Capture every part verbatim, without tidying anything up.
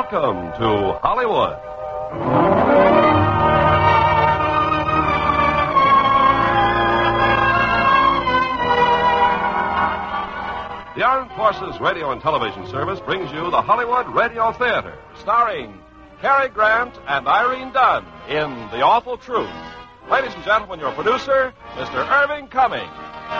Welcome to Hollywood. The Armed Forces Radio and Television Service brings you the Hollywood Radio Theater, starring Cary Grant and Irene Dunn in The Awful Truth. Ladies and gentlemen, your producer, Mister Irving Cumming.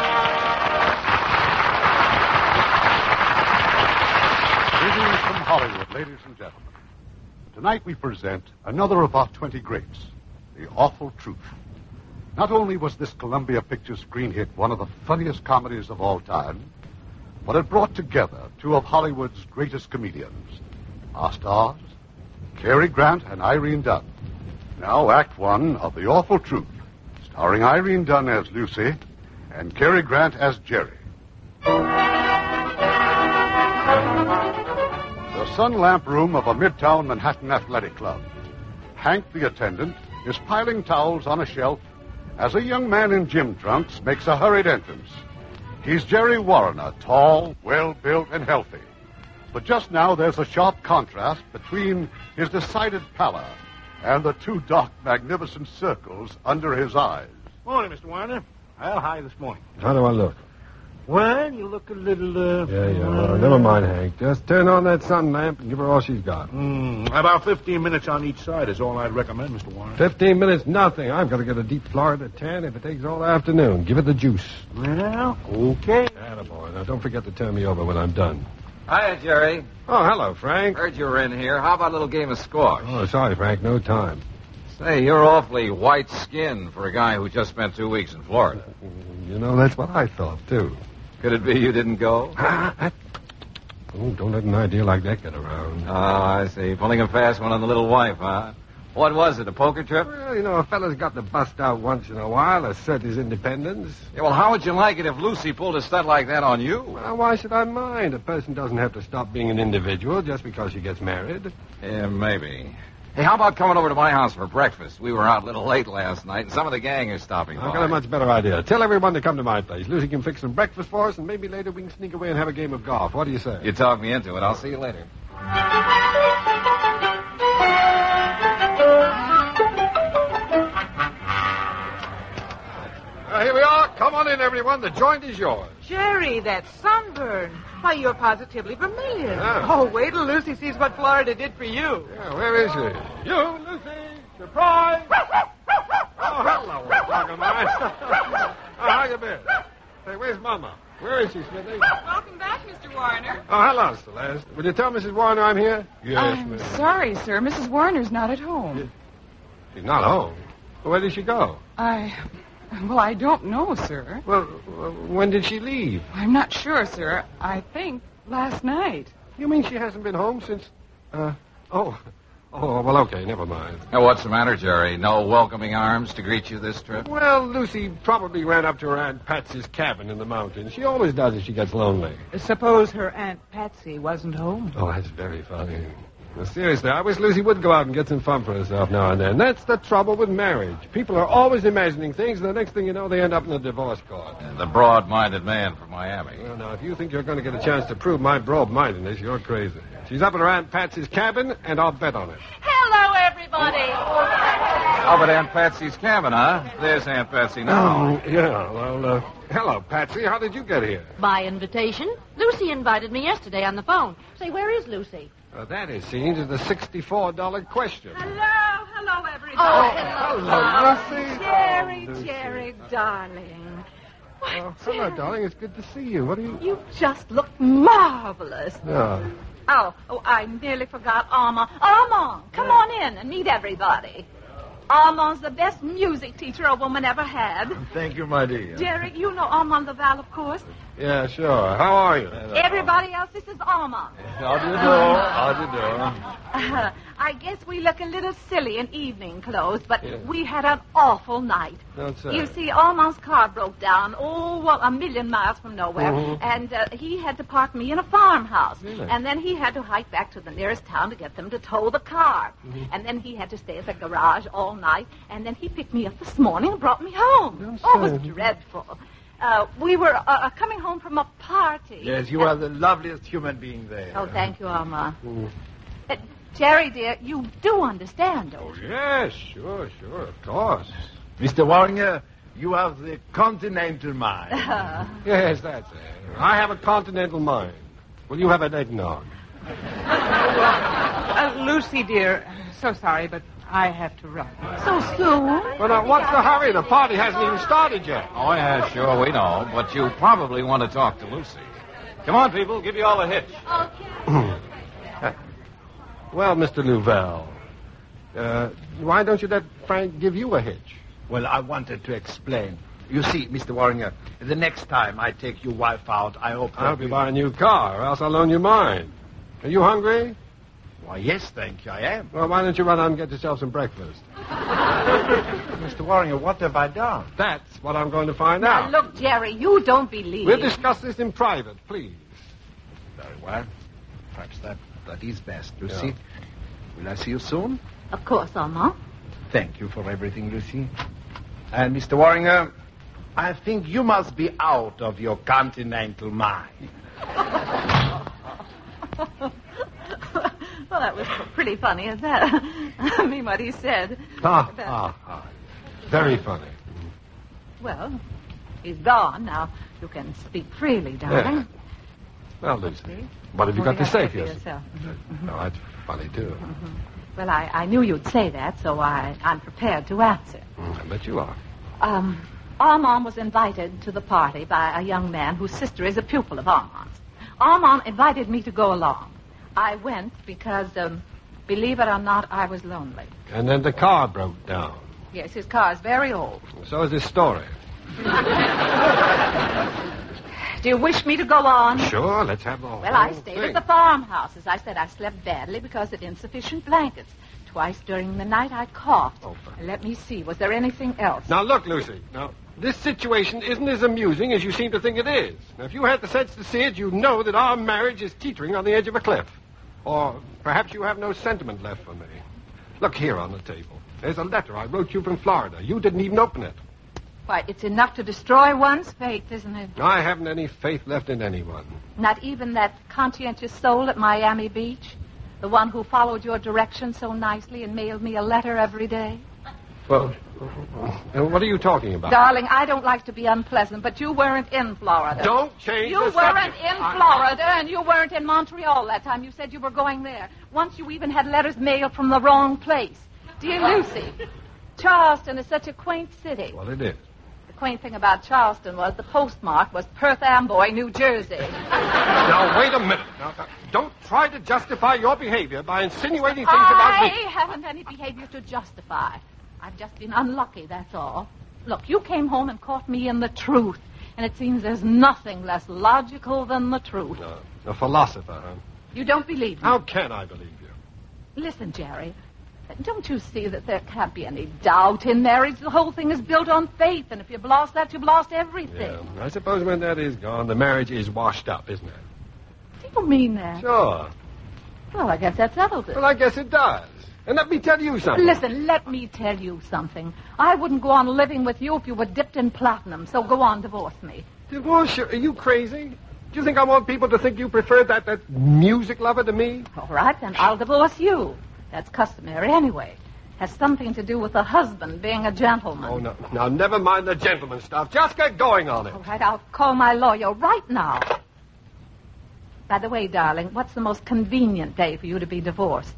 Greetings from Hollywood, ladies and gentlemen. Tonight we present another of our twenty greats, The Awful Truth. Not only was this Columbia Pictures screen hit one of the funniest comedies of all time, but it brought together two of Hollywood's greatest comedians. Our stars, Cary Grant and Irene Dunn. Now, Act One of The Awful Truth, starring Irene Dunn as Lucy and Cary Grant as Jerry. The sun lamp room of a midtown Manhattan athletic club. Hank, the attendant, is piling towels on a shelf as a young man in gym trunks makes a hurried entrance. He's Jerry Warner, tall, well-built, and healthy. But just now there's a sharp contrast between his decided pallor and the two dark, magnificent circles under his eyes. Morning, Mister Warner. How high this morning? How do I look? Well, you look a little, uh... Yeah, yeah, well, never mind, Hank. Just turn on that sun lamp and give her all she's got. Mm, about fifteen minutes on each side is all I'd recommend, Mister Warner. Fifteen minutes, nothing. I've got to get a deep Florida tan if it takes all afternoon. Give it the juice. Well, okay. Attaboy. Now, don't forget to turn me over when I'm done. Hiya, Jerry. Oh, hello, Frank. Heard you were in here. How about a little game of squash? Oh, sorry, Frank. No time. Say, you're awfully white-skinned for a guy who just spent two weeks in Florida. You know, that's what I thought, too. Could it be you didn't go? Oh, don't let an idea like that get around. Oh, I see. Pulling a fast one on the little wife, huh? What was it, a poker trip? Well, you know, a fella's got to bust out once in a while, assert his independence. Yeah, well, how would you like it if Lucy pulled a stunt like that on you? Well, why should I mind? A person doesn't have to stop being an individual just because she gets married. Yeah, maybe. Hey, how about coming over to my house for breakfast? We were out a little late last night, and some of the gang are stopping by. I've got a much better idea. Tell everyone to come to my place. Lucy can fix some breakfast for us, and maybe later we can sneak away and have a game of golf. What do you say? You talked me into it. I'll see you later. Uh, here we are. Come on in, everyone. The joint is yours. Jerry, that sunburn. Why, you're positively vermilion. Yeah. Oh, wait till Lucy sees what Florida did for you. Yeah, where is she? You, Lucy. Surprise. Oh, hello, dog of mine. Oh, how you been? Say, where's Mama? Where is she, Smithy? Welcome back, Mister Warner. Oh, hello, Celeste. Will you tell Missus Warner I'm here? Yes, I'm ma'am. sorry, sir. Missus Warner's not at home. She's not home. Well, where did she go? I... Well, I don't know, sir. Well, when did she leave? I'm not sure, sir. I think last night. You mean she hasn't been home since... Uh, oh. Oh, well, okay, never mind. Now, what's the matter, Jerry? No welcoming arms to greet you this trip? Well, Lucy probably ran up to her Aunt Patsy's cabin in the mountains. She always does if she gets lonely. Suppose her Aunt Patsy wasn't home. Oh, that's very funny. Well, seriously, I wish Lucy would go out and get some fun for herself now and then. That's the trouble with marriage. People are always imagining things, and the next thing you know, they end up in a divorce court. Uh, the broad-minded man from Miami. Well, now, if you think you're going to get a chance to prove my broad-mindedness, you're crazy. She's up at her Aunt Patsy's cabin, and I'll bet on it. Hello, everybody. Up at Aunt Patsy's cabin, huh? There's Aunt Patsy now. Oh, yeah, well, uh, hello, Patsy. How did you get here? By invitation. Lucy invited me yesterday on the phone. Say, where is Lucy? Uh, that, it seems, is the sixty-four dollar question. Hello, hello, everybody. Oh, hello, Lucy. Jerry, Oh, Lucy. Jerry, darling. Why, Oh, hello, Jerry, darling. It's good to see you. What are you... You just look marvelous. Yeah. Oh, oh, I nearly forgot Armand. Armand, come on in and meet everybody. Armand's the best music teacher a woman ever had. Thank you, my dear. Jerry, you know Armand Laval, of course. Yeah, sure. How are you? Everybody else, this is Armand. How do you do? How do you do? Uh, I guess we look a little silly in evening clothes, but Yeah. we had an awful night. That's You see, Armand's car broke down, oh, well, a million miles from nowhere, Mhm. and uh, he had to park me in a farmhouse. Really? And then he had to hike back to the nearest town to get them to tow the car. Mm-hmm. And then he had to stay at the garage all night, and then he picked me up this morning and brought me home. Don't Oh, it was say. dreadful. Uh, we were uh, uh, coming home from a party. Yes, you are the loveliest human being there. Oh, thank you, Armand. Mm. Uh, Jerry, dear, you do understand, don't you? Yes, sure, sure, of course. Mister Warringer, you have the continental mind. Yes, that's it. I have a continental mind. Will you have an eggnog? Uh, Lucy, dear, so sorry, but I have to run. So soon? But uh, what's the hurry? The party hasn't even started yet. Oh, yeah, sure, we know. But you probably want to talk to Lucy. Come on, people. Give you all a hitch. Okay. Well, Mister Louvel, uh, why don't you let Frank give you a hitch? Well, I wanted to explain. You see, Mister Warringer, the next time I take your wife out, I hope... I hope you buy a new car, or else I'll loan you mine. Are you hungry? Why, yes, thank you, I am. Well, why don't you run out and get yourself some breakfast? Mister Warringer, what have I done? That's what I'm going to find Now, out. look, Jerry, you don't believe. We'll discuss this in private, please. Very well. Perhaps that, that is best, Lucy. Yeah. Will I see you soon? Of course, Armand. Thank you for everything, Lucy. And, Mister Warringer, I think you must be out of your continental mind. Well, that was pretty isn't it? I mean, what he said. Ah, About- ah, ah. Very funny. Well, he's gone. Now, you can speak freely, darling. Well, Lucy, what have you got to say for yourself? yourself? No, that's funny, too. Well, I, I knew you'd say that, so I, I'm prepared to answer. Mm, I bet you are. Um, Armand was invited to the party by a young man whose sister is a pupil of Armand's. Armand invited me to go along. I went because, um, believe it or not, I was lonely. And then the car broke down. Yes, his car is very old. So is this story. Do you wish me to go on? Sure, let's have the whole Well, I stayed thing. at the farmhouse. As I said, I slept badly because of insufficient blankets. Twice during the night I coughed. Oh, for- Let me see. Was there anything else? Now, look, Lucy. Now, this situation isn't as amusing as you seem to think it is. Now, if you had the sense to see it, you'd know that our marriage is teetering on the edge of a cliff. Or perhaps you have no sentiment left for me. Look here on the table. There's a letter I wrote you from Florida. You didn't even open it. Why, it's enough to destroy one's faith, isn't it? I haven't any faith left in anyone. Not even that conscientious soul at Miami Beach? The one who followed your directions so nicely and mailed me a letter every day? Well, uh, what are you talking about? Darling, I don't like to be unpleasant, but you weren't in Florida. Don't change You the weren't subject. in I- Florida, and you weren't in Montreal that time. You said you were going there. Once you even had letters mailed from the wrong place. Dear Lucy, Charleston is such a quaint city. Well, it is. The quaint thing about Charleston was the postmark was Perth Amboy, New Jersey. Now, wait a minute. Now, now, don't try to justify your behavior by insinuating things about me. I haven't any behavior to justify. I've just been unlucky, that's all. Look, you came home and caught me in the truth, and it seems there's nothing less logical than the truth. No, a philosopher, huh? You don't believe me? How can I believe you? Listen, Jerry, don't you see that there can't be any doubt in marriage? The whole thing is built on faith, and if you've lost that, you've lost everything. Yeah, I suppose when that is gone, the marriage is washed up, isn't it? Do you mean that? Sure. Well, I guess that settles it. Well, I guess it does. And let me tell you something. Listen, let me tell you something. I wouldn't go on living with you if you were dipped in platinum, so go on, divorce me. Divorce you? Are you crazy? Do you think I want people to think you prefer that, that music lover to me? All right, then I'll divorce you. That's customary anyway. Has something to do with the husband being a gentleman. Oh, no. Now, never mind the gentleman stuff. Just get going on it. All right, I'll call my lawyer right now. By the way, darling, what's the most convenient day for you to be divorced?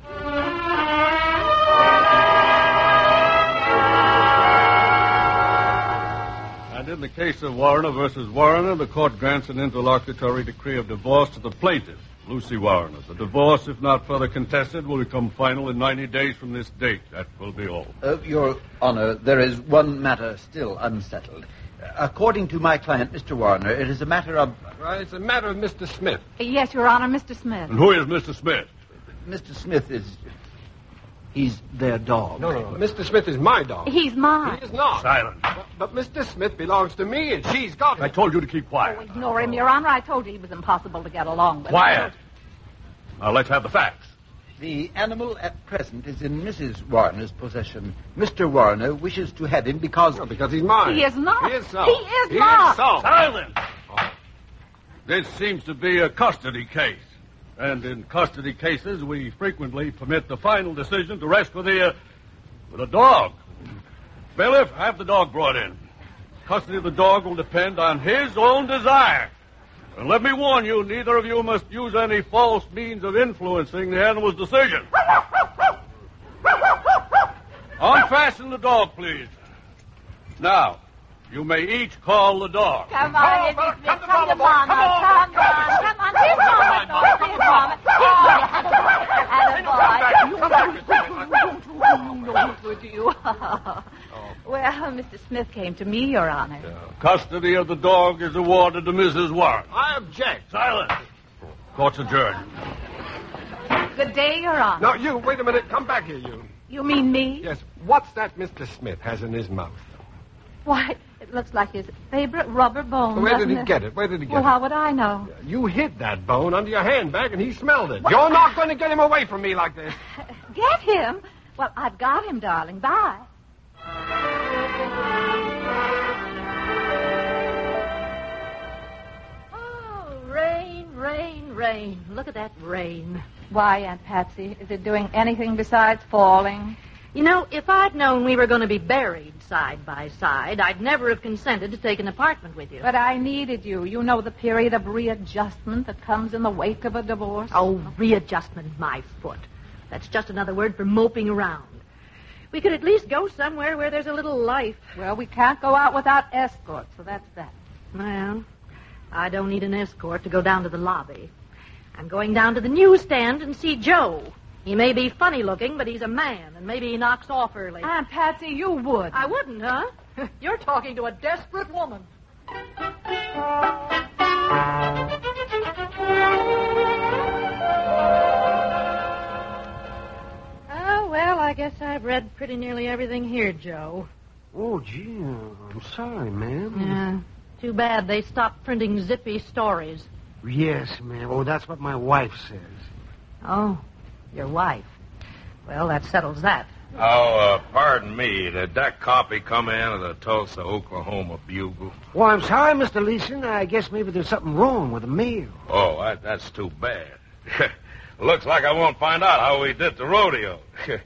And in the case of Warner versus Warner, the court grants an interlocutory decree of divorce to the plaintiff, Lucy Warner. The divorce, if not further contested, will become final in ninety days from this date. That will be all. Uh, Your Honor, there is one matter still unsettled. According to my client, Mister Warner, it is a matter of... Right, it's a matter of Mister Smith. Yes, Your Honor, Mister Smith. And who is Mister Smith? Mister Smith is... He's their dog. No, no, no. Mister Smith is my dog. He's mine. He is not. Silence. But, but Mister Smith belongs to me, and she's got I him. told you to keep Oh, quiet. ignore him, Your Honor. I told you he was impossible to get along with. Quiet. Now, let's have the facts. The animal at present is in Missus Warner's possession. Mister Warner wishes to have him because... No, because he's mine. He is not. He is so. He is he not. Is so. Silence! This seems to be a custody case. And in custody cases, we frequently permit the final decision to rest with the, uh, with a dog. Bailiff, have the dog brought in. Custody of the dog will depend on his own desire. And let me warn you, neither of you must use any false means of influencing the animal's decision. Unfasten the dog, please. Now, you may each call the dog. Come on, Izzy Smith. Come, come to Mama. Come on. Come on. Here's Mama. No, here's Mama. Attaboy. Good to you. Well, Mister Smith came to me, Your Honor. Uh, custody of the dog is awarded to Missus Warren. I object. Silence. Court's adjourned. Good day, Your Honor. No, you, wait a minute. Come back here, you. You mean me? Yes. What's that Mister Smith has in his mouth? Why, it looks like his favorite rubber bone. Where did he it? get it? Where did he get well, it? Well, how would I know? You hid that bone under your handbag, and he smelled it. What? You're not going to get him away from me like this. Get him? Well, I've got him, darling. Bye. Oh, rain, rain, rain. Look at that rain. Why, Aunt Patsy? Is it doing anything besides falling? You know, if I'd known we were going to be buried side by side, I'd never have consented to take an apartment with you. But I needed you. You know the period of readjustment that comes in the wake of a divorce. Oh, readjustment, my foot. That's just another word for moping around. We could at least go somewhere where there's a little life. Well, we can't go out without escort, so that's that. Well, I don't need an escort to go down to the lobby. I'm going down to the newsstand and see Joe. He may be funny looking, but he's a man, and maybe he knocks off early. Aunt Patsy, you would. I wouldn't, huh? You're talking to a desperate woman. Oh, well, I guess I've read pretty nearly everything here, Joe. Oh, gee, I'm sorry, ma'am. Yeah. Too bad they stopped printing zippy stories. Yes, ma'am. Oh, that's what my wife says. Oh, your wife. Well, that settles that. Oh, uh, pardon me. Did that copy come in of the Tulsa, Oklahoma Bugle? Well, I'm sorry, Mister Leeson. I guess maybe there's something wrong with the mail. Oh, that, that's too bad. Looks like I won't find out how we did the rodeo.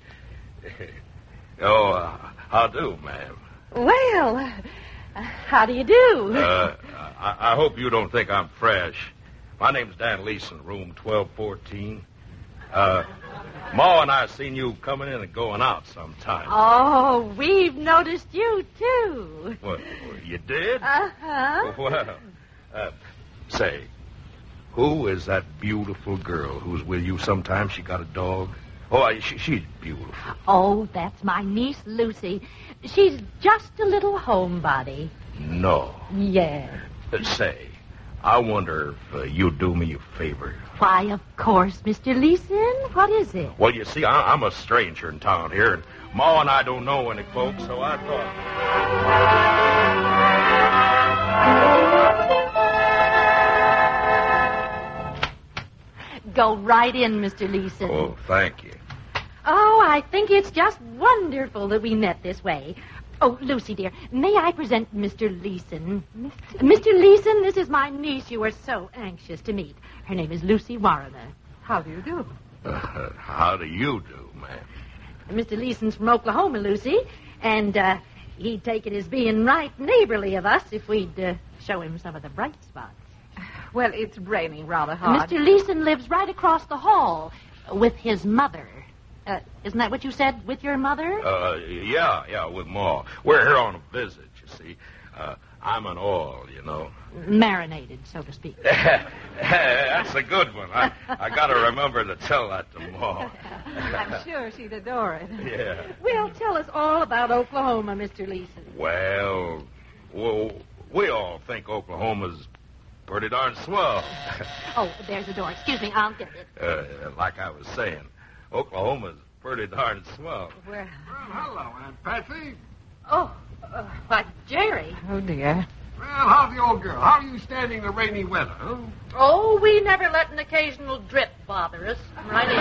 oh, uh, how do, ma'am? Well, uh, how do you do? Uh, I, I hope you don't think I'm fresh. My name's Dan Leeson, room twelve fourteen. Uh, Ma and I have seen you coming in and going out sometime. Oh, we've noticed you, too. What, you did? Uh-huh. Well, uh, say, who is that beautiful girl who's with you sometimes? She got a dog? Oh, she, she's beautiful. Oh, that's my niece, Lucy. She's just a little homebody. No. Yes. Uh, say, I wonder if uh, you'd do me a favor. Why, of course, Mister Leeson. What is it? Well, you see, I, I'm a stranger in town here, and Ma and I don't know any folks, so I thought... Go right in, Mister Leeson. Oh, thank you. Oh, I think it's just wonderful that we met this way. Oh, Lucy, dear, may I present Mister Leeson? Mister Mister Leeson, this is my niece you were so anxious to meet. Her name is Lucy Warrener. How do you do? Uh, how do you do, ma'am? Mister Leeson's from Oklahoma, Lucy, and uh, he'd take it as being right neighborly of us if we'd uh, show him some of the bright spots. Well, it's raining rather hard. Mister Leeson lives right across the hall with his mother. Uh, isn't that what you said, with your mother? Uh, yeah, yeah, with Ma. We're here on a visit, you see. Uh, I'm an oil, you know. Marinated, so to speak. That's a good one. I, I got to remember to tell that to Ma. I'm sure she'd adore it. Yeah. Well, tell us all about Oklahoma, Mister Leeson. Well, well, we all think Oklahoma's pretty darn swell. Oh, there's the door. Excuse me, I'll get it. Uh, like I was saying, Oklahoma's pretty darn swell. Well, hello, Aunt Patsy. Oh, uh, why, Jerry. Oh, dear. Well, how's the old girl? How are you standing the rainy weather, huh? Oh, we never let an occasional drip bother us. Right in.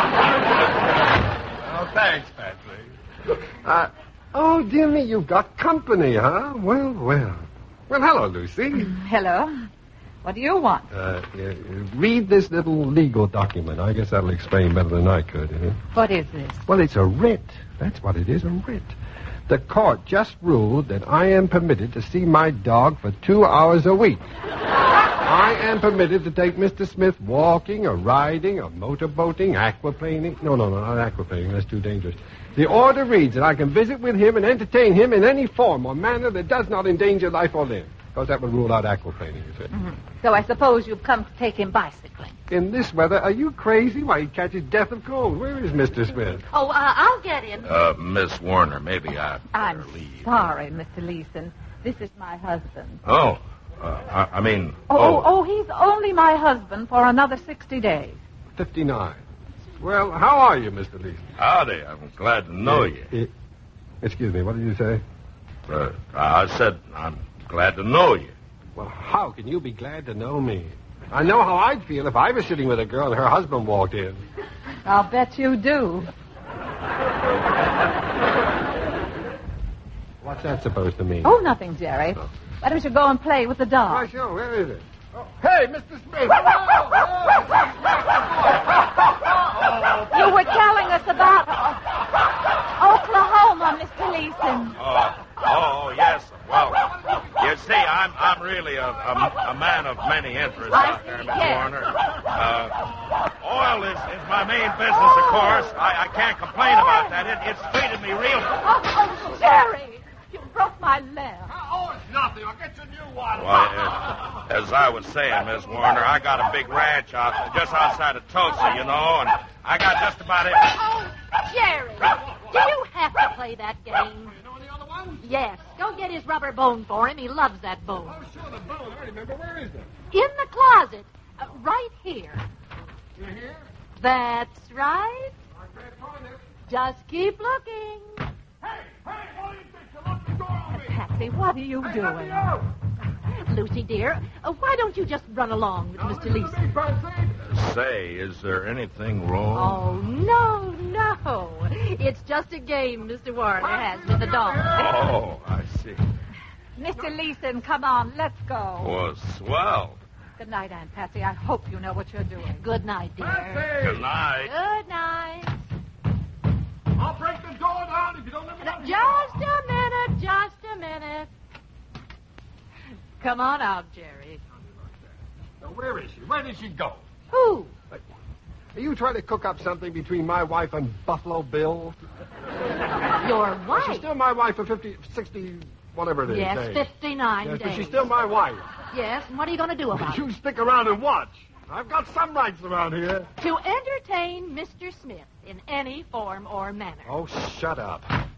Oh, thanks, Patsy. Uh, oh, dear me, you've got company, huh? Well, well. Well, hello, Lucy. Hello. What do you want? Uh, uh, read this little legal document. I guess that'll explain better than I could. Uh-huh. What is this? Well, it's a writ. That's what it is, a writ. The court just ruled that I am permitted to see my dog for two hours a week. I am permitted to take Mister Smith walking or riding or motorboating, aquaplaning. No, no, no, not aquaplaning. That's too dangerous. The order reads that I can visit with him and entertain him in any form or manner that does not endanger life or limb. Because that would rule out aquaplaning, you see. Mm-hmm. So I suppose you've come to take him bicycling. In this weather, are you crazy? Why, he catches death of cold. Where is Mister Smith? Oh, uh, I'll get him. Uh, Miss Warner, maybe I I'm better leave. sorry, Mister Leeson. This is my husband. Oh, uh, I, I mean... Oh, oh, oh, he's only my husband for another sixty days. fifty-nine. Well, how are you, Mister Leeson? Howdy, I'm glad to know you. Uh, excuse me, what did you say? Uh, I said I'm glad to know you. Well, how can you be glad to know me? I know how I'd feel if I was sitting with a girl and her husband walked in. I'll bet you do. What's that supposed to mean? Oh, nothing, Jerry. Oh. Why don't you go and play with the dog? Why, sure. Where is it? Oh, hey, Mister Smith! You were telling us about Oklahoma, Mister Leeson. Oh, oh, yes. Well, you see, I'm I'm really a, a, a man of many interests out there, Miss yes. Warner. Uh, oil is, is my main business, of course. I, I can't complain about that. It, it's treated me real... Oh, oh, Jerry! You broke my leg. Oh, it's nothing. I'll get you a new one. Well, as, as I was saying, Miss Warner, I got a big ranch out just outside of Tulsa, you know, and I got just about it. Oh, Jerry, do you have to play that game? You know any other ones? Yes. Go get his rubber bone for him. He loves that bone. Oh, sure, the bone. I remember. Where is it? In the closet. Uh, right here. You here? That's right. I can't find it. Just keep looking. Hey, hey, what do you think? You locked the door on me. Patsy, what are you Hey, doing? let me out. Lucy, dear, uh, why don't you just run along with Now, Mister listen to Leeson? me, Patsy. Say, is there anything wrong? Oh, no, no. It's just a game Mister Warner has with the dog. Oh, I see. Mister Leeson, come on, let's go. Well, swell. Good night, Aunt Patsy. I hope you know what you're doing. Good night, dear. Patsy! Good night. Good night. I'll break the door down if you don't let me out. Just a minute, just a minute. Come on out, Jerry. Now, where is she? Where did she go? Who? Are you trying to cook up something between my wife and Buffalo Bill? Your wife? She's still my wife for fifty, sixty, whatever it is. Yes, days. fifty-nine Yes, days. but she's still my wife. Yes, and what are you going to do about You it? stick around and watch. I've got some rights around here. To entertain Mister Smith in any form or manner. Oh, shut up.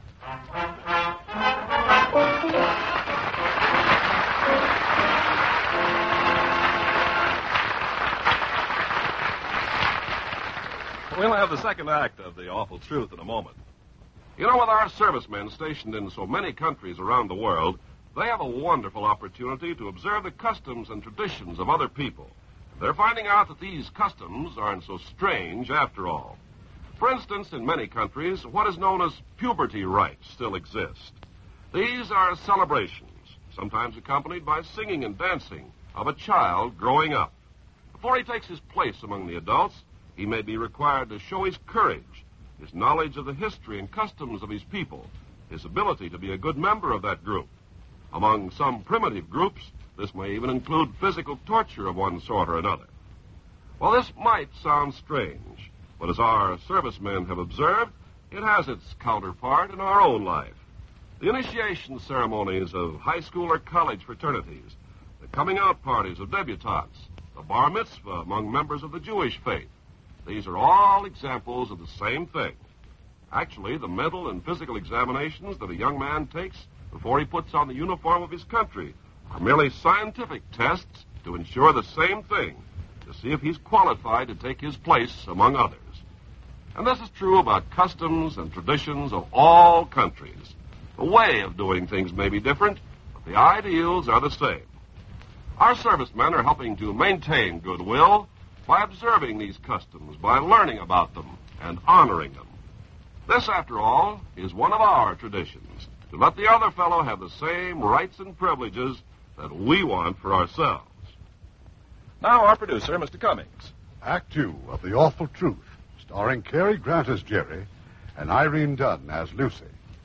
We'll have the second act of The Awful Truth in a moment. You know, with our servicemen stationed in so many countries around the world, they have a wonderful opportunity to observe the customs and traditions of other people. They're finding out that these customs aren't so strange after all. For instance, in many countries, what is known as puberty rites still exist. These are celebrations, sometimes accompanied by singing and dancing, of a child growing up. Before he takes his place among the adults, he may be required to show his courage, his knowledge of the history and customs of his people, his ability to be a good member of that group. Among some primitive groups, this may even include physical torture of one sort or another. Well, this might sound strange, but as our servicemen have observed, it has its counterpart in our own life. The initiation ceremonies of high school or college fraternities, the coming out parties of debutantes, the bar mitzvah among members of the Jewish faith. These are all examples of the same thing. Actually, the mental and physical examinations that a young man takes before he puts on the uniform of his country are merely scientific tests to ensure the same thing, to see if he's qualified to take his place among others. And this is true about customs and traditions of all countries. The way of doing things may be different, but the ideals are the same. Our servicemen are helping to maintain goodwill by observing these customs, by learning about them and honoring them. This, after all, is one of our traditions, to let the other fellow have the same rights and privileges that we want for ourselves. Now, our producer, Mister Cummings. Act two of The Awful Truth, starring Cary Grant as Jerry and Irene Dunn as Lucy.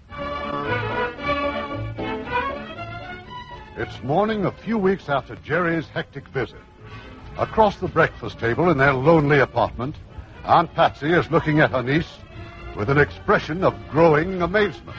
It's morning a few weeks after Jerry's hectic visit. Across the breakfast table in their lonely apartment, Aunt Patsy is looking at her niece with an expression of growing amazement.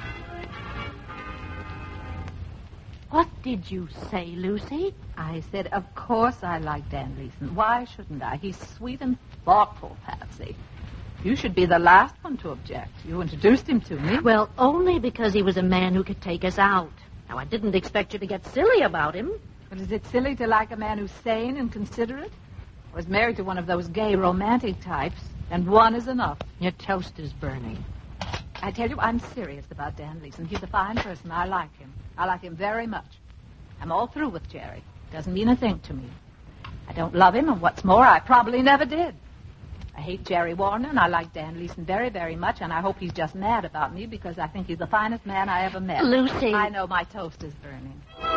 What did you say, Lucy? I said, of course I like Dan Leeson. Why shouldn't I? He's sweet and thoughtful, Patsy. You should be the last one to object. You introduced him to me. Well, only because he was a man who could take us out. Now, I didn't expect you to get silly about him. But is it silly to like a man who's sane and considerate? I was married to one of those gay romantic types, and one is enough. Your toast is burning. I tell you, I'm serious about Dan Leeson. He's a fine person. I like him. I like him very much. I'm all through with Jerry. Doesn't mean a thing to me. I don't love him, and what's more, I probably never did. I hate Jerry Warner, and I like Dan Leeson very, very much, and I hope he's just mad about me because I think he's the finest man I ever met. Lucy. I know my toast is burning.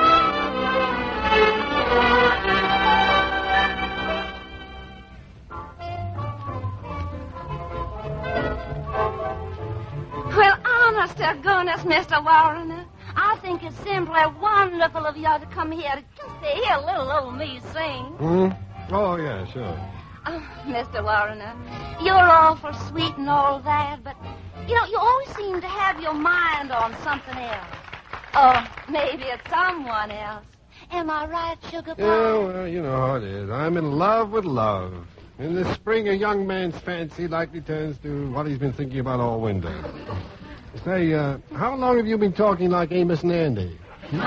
Well, honest to goodness, Mister Warner, I think it's simply wonderful of you to come here to just to hear little old me sing. Hmm? Oh, yeah, sure. Oh, Mister Warner, you're awful sweet and all that, but, you know, you always seem to have your mind on something else. Or maybe it's someone else. Am I right, Sugar Pie? Yeah, well, you know how it is. I'm in love with love. In the spring, a young man's fancy likely turns to what he's been thinking about all winter. Say, uh, how long have you been talking like Amos and Andy? For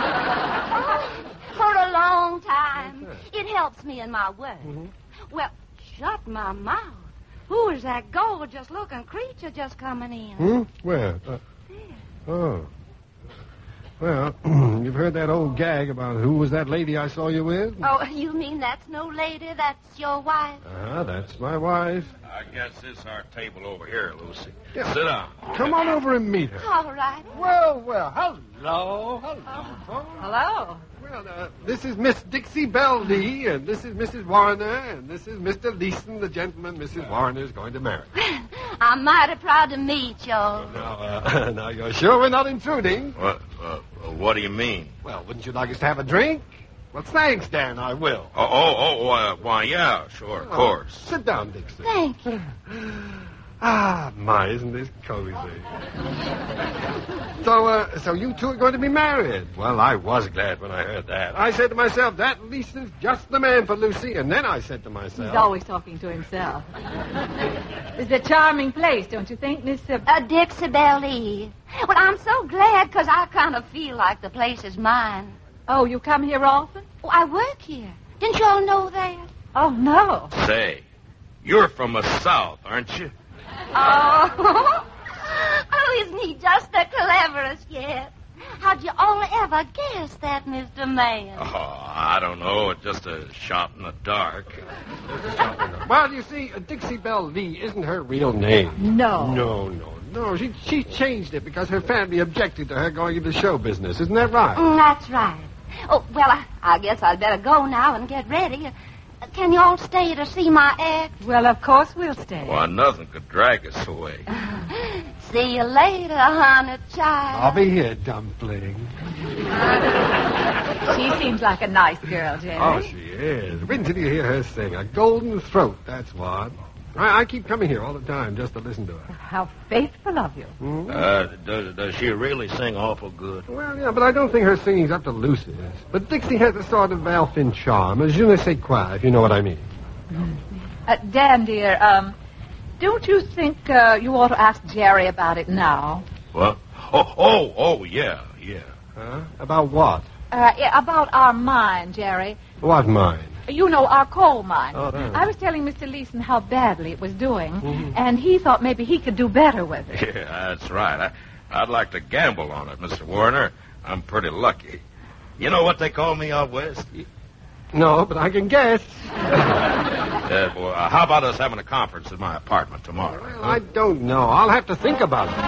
a long time. It helps me in my work. Mm-hmm. Well, shut my mouth. Who is that gorgeous-looking creature just coming in? Hmm? Where? Uh, oh. Well, you've heard that old gag about who was that lady I saw you with? Oh, you mean that's no lady? That's your wife? Ah, that's my wife. I guess this is our table over here, Lucy. Yeah. Sit down. Come on over and meet her. All right. Well, well, hello, hello. Hello. Well, uh, this is Miss Dixie Belle Lee, and this is Missus Warner, and this is Mister Leeson, the gentleman Missus Warner is going to marry. I'm mighty proud to meet you. Now, uh, now, you're sure we're not intruding? What, uh, what do you mean? Well, wouldn't you like us to have a drink? Well, thanks, Dan, I will. Oh, oh, oh uh, why, yeah, sure, of Oh, course. Sit down, Dixie. Thank you. Ah, my, isn't this cozy? so, uh, so you two are going to be married. Well, I was glad when I heard that. I said to myself, that Leeson's just the man for Lucy, and then I said to myself... He's always talking to himself. It's a charming place, don't you think, Miss... Uh... Uh, Dixie Belle Lee. Well, I'm so glad, because I kind of feel like the place is mine. Oh, you come here often? Oh, I work here. Didn't you all know that? Oh, no. Say, you're from the South, aren't you? Oh. Oh, isn't he just the cleverest yet? How'd you all ever guess that, Mister Man? Oh, I don't know. It's just a shot in the dark. Well, you see, uh, Dixie Belle Lee isn't her real name. No. No, no, no. She, she changed it because her family objected to her going into show business. Isn't that right? Mm, that's right. Oh, well, I, I guess I'd better go now and get ready. Uh, can you all stay to see my act? Well, of course we'll stay. Why, nothing could drag us away. See you later, honey child. I'll be here, dumpling. She seems like a nice girl, Jerry. Oh, she is. Wait until you hear her sing. A golden throat, that's what. I, I keep coming here all the time just to listen to her. How faithful of you. Hmm? Uh, does, does she really sing awful good? Well, yeah, but I don't think her singing's up to Lucy's. But Dixie has a sort of Alfin charm, a je ne sais quoi, if you know what I mean. Uh, Dan, dear, um, don't you think uh, you ought to ask Jerry about it now? What? Oh, oh, oh, yeah, yeah. Huh? About what? Uh, yeah, about our mine, Jerry. What mine? You know, our coal mine. Oh, that. I was telling Mister Leeson how badly it was doing, Mm-hmm. and he thought maybe he could do better with it. Yeah, that's right. I, I'd like to gamble on it, Mister Warner. I'm pretty lucky. You know what they call me out west? No, but I can guess. Uh, well, uh, how about us having a conference in my apartment tomorrow? Well, I don't know. I'll have to think about it.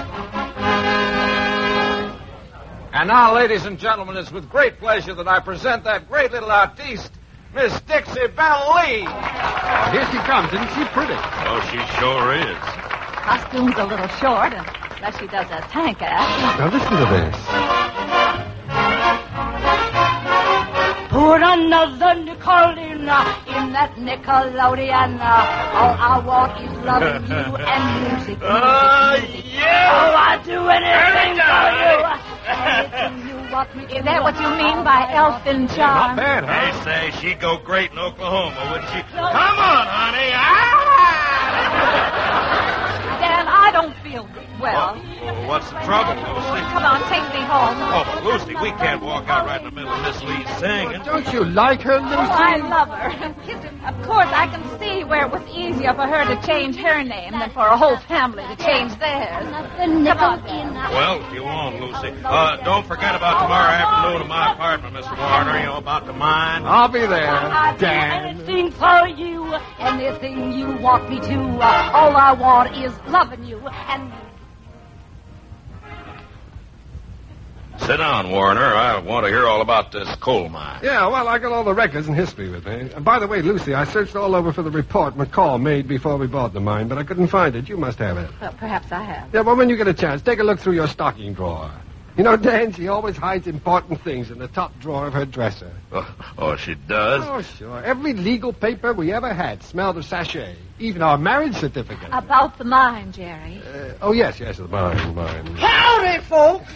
And now, ladies and gentlemen, it's with great pleasure that I present that great little artiste, Miss Dixie Belle Lee. Here she comes. Isn't she pretty? Oh, she sure is. Costume's a little short, unless she does a tank act. Now listen to this. Put another nickel in, in that Nickelodeon. All I want is loving you and music. Uh, yeah. Oh, I'd do anything for you. Anything you want me to. Is that what you mean by elfin charm? Not bad, They huh? say she'd go great in Oklahoma, wouldn't she? Come on, honey. Ah! Dan, I don't feel well. Well, what's the trouble, Lucy? Come on, take me home. Oh, but Lucy, we can't walk out right in the middle of Miss Lee's singing. Don't you like her, Lucy? Oh, I love her. Of course, I can see where it was easier for her to change her name than for a whole family to change theirs. Come on, Dan. Well, if you want, Lucy. Uh, don't forget about tomorrow afternoon at my apartment, Mister Warner. You know, about the mine. I'll be there, I'd do Dan. anything for you, anything you want me to. Uh, all I want is loving you and. Sit down, Warner. I want to hear all about this coal mine. Yeah, well, I got all the records and history with me. And by the way, Lucy, I searched all over for the report McCall made before we bought the mine, but I couldn't find it. You must have it. Well, perhaps I have. Yeah, well, when you get a chance, take a look through your stocking drawer. You know, Dan, she always hides important things in the top drawer of her dresser. Oh, oh, she does? Oh, sure. Every legal paper we ever had smelled of sachet. Even our marriage certificate. About the mine, Jerry. Uh, oh, yes, yes, the mine, mine. Howdy, folks.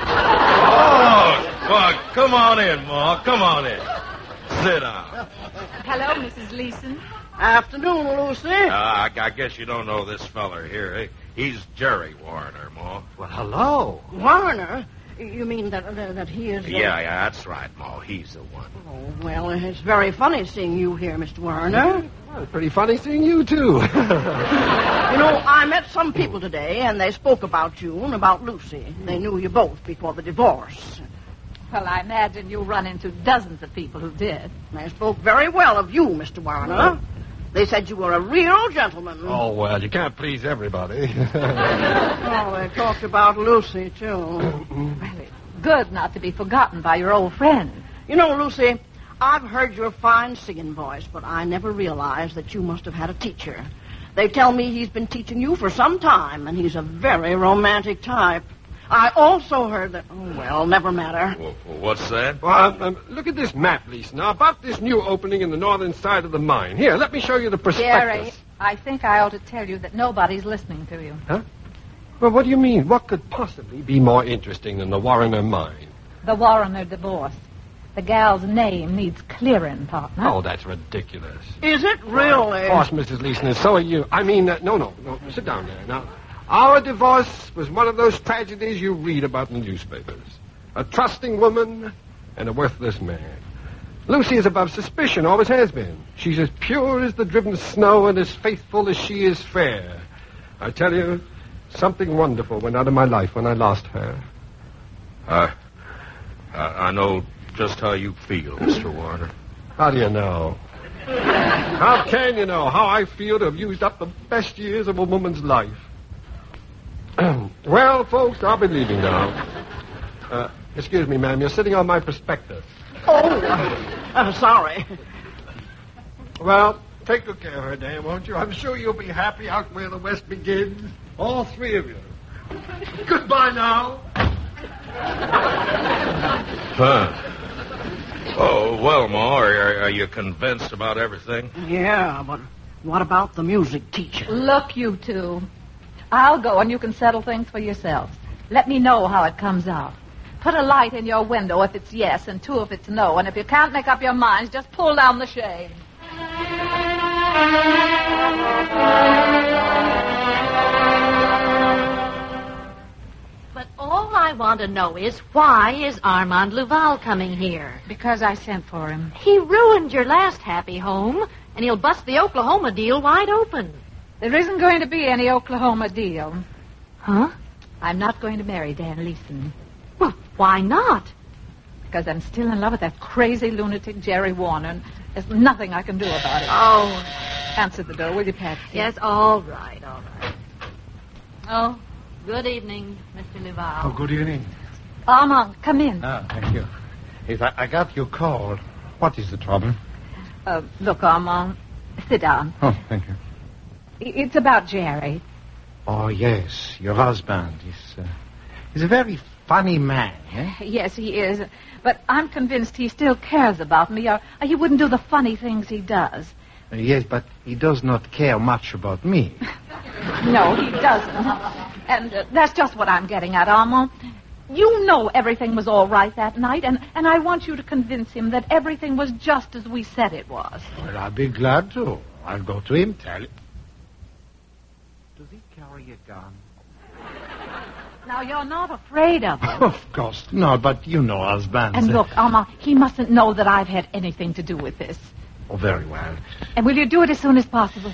Oh, well, come on in, Ma. Come on in. Sit down. Hello, Missus Leeson. Afternoon, Lucy. Uh, I, I guess you don't know this feller here. eh? He's Jerry Warner, Ma. Well, hello. Warner? You mean that that, that he is... Uh... Yeah, yeah, that's right, Ma. He's the one. Oh, well, it's very funny seeing you here, Mister Warner. Well, it's pretty funny seeing you, too. You know, I met some people today, and they spoke about you and about Lucy. They knew you both before the divorce. Well, I imagine you run into dozens of people who did. They spoke very well of you, Mister Warner. They said you were a real gentleman. Oh, well, you can't please everybody. Oh, they talked about Lucy, too. Well, it's good not to be forgotten by your old friend. You know, Lucy, I've heard your fine singing voice, but I never realized that you must have had a teacher. They tell me he's been teaching you for some time, and he's a very romantic type. I also heard that... Oh, well, never matter. Well, what's that? Well, um, look at this map, Lisa. Now, about this new opening in the northern side of the mine. Here, let me show you the prospectus. Jerry, I think I ought to tell you that nobody's listening to you. Huh? Well, what do you mean? What could possibly be more interesting than the Warrener mine? The Warrener divorce. The gal's name needs clearing, partner. Oh, that's ridiculous. Is it really? Of course, Missus Leeson, and so are you. I mean, uh, no, no, no. Sit down there. Now, our divorce was one of those tragedies you read about in the newspapers. A trusting woman and a worthless man. Lucy is above suspicion, always has been. She's as pure as the driven snow and as faithful as she is fair. I tell you, something wonderful went out of my life when I lost her. Uh, I, I know just how you feel, Mister Warner. How do you know? How can you know how I feel to have used up the best years of a woman's life? Well, folks, I'll be leaving now. Uh, excuse me, ma'am. You're sitting on my prospectus. Oh, uh, uh, sorry. Well, take good care of her, Dan, won't you? I'm sure you'll be happy out where the West begins. All three of you. Goodbye now. Huh. Oh, well, Ma, are, are you convinced about everything? Yeah, but what about the music teacher? Look, you two. I'll go and you can settle things for yourselves. Let me know how it comes out. Put a light in your window if it's yes and two if it's no. And if you can't make up your minds, just pull down the shade. But all I want to know is, why is Armand Luval coming here? Because I sent for him. He ruined your last happy home, and he'll bust the Oklahoma deal wide open. There isn't going to be any Oklahoma deal. Huh? I'm not going to marry Dan Leeson. Well, why not? Because I'm still in love with that crazy lunatic Jerry Warner, and there's nothing I can do about it. Oh. Answer the door, will you, Patsy? Yes, all right, all right. Oh, good evening, Mister Luval. Oh, good evening. Armand, come in. Ah, thank you. Yes, I, I got your call. What is the trouble? Uh, look, Armand, sit down. Oh, thank you. It's about Jerry. Oh, yes, your husband. He's, uh, he's a very funny man, eh? Yes, he is. But I'm convinced he still cares about me, or, or he wouldn't do the funny things he does. Uh, yes, but he does not care much about me. No, he doesn't. And uh, that's just what I'm getting at, Armand. You know everything was all right that night, and, and I want you to convince him that everything was just as we said it was. Well, I'll be glad to. I'll go to him, tell him. Does he carry a gun? Now, you're not afraid of him. Of course not, but you know husbands. And look, Armand, he mustn't know that I've had anything to do with this. Oh, very well. And will you do it as soon as possible?